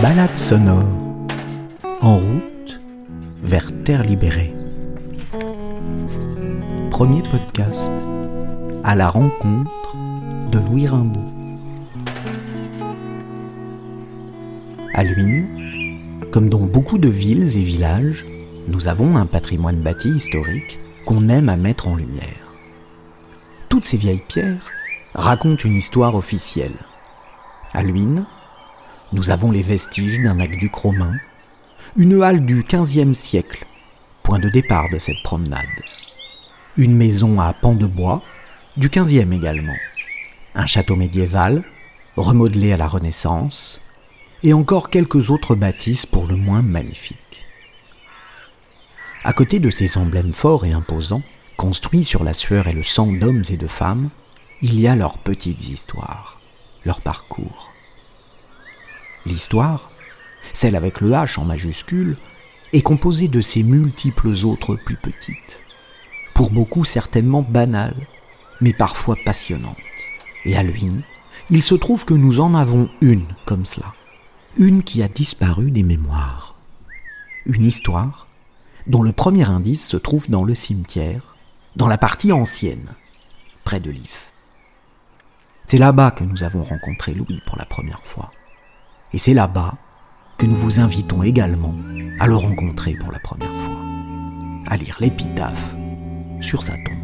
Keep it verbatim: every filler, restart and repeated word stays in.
Balade sonore, en route vers Terre libérée. Premier podcast à la rencontre de Louis Rimbaud. À Luynes, comme dans beaucoup de villes et villages, nous avons un patrimoine bâti historique qu'on aime à mettre en lumière. Toutes ces vieilles pierres racontent une histoire officielle. À Luynes, nous avons les vestiges d'un aqueduc romain, une halle du quinzième siècle, point de départ de cette promenade, une maison à pans de bois, du quinzième également, un château médiéval, remodelé à la Renaissance, et encore quelques autres bâtisses pour le moins magnifiques. À côté de ces emblèmes forts et imposants, construits sur la sueur et le sang d'hommes et de femmes, il y a leurs petites histoires, leur parcours. L'histoire, celle avec le H en majuscule, est composée de ces multiples autres plus petites, pour beaucoup certainement banales, mais parfois passionnantes. Et à Luynes, il se trouve que nous en avons une comme cela, une qui a disparu des mémoires. Une histoire dont le premier indice se trouve dans le cimetière, dans la partie ancienne, près de l'If. C'est là-bas que nous avons rencontré Louis pour la première fois. Et c'est là-bas que nous vous invitons également à le rencontrer pour la première fois, à lire l'épitaphe sur sa tombe.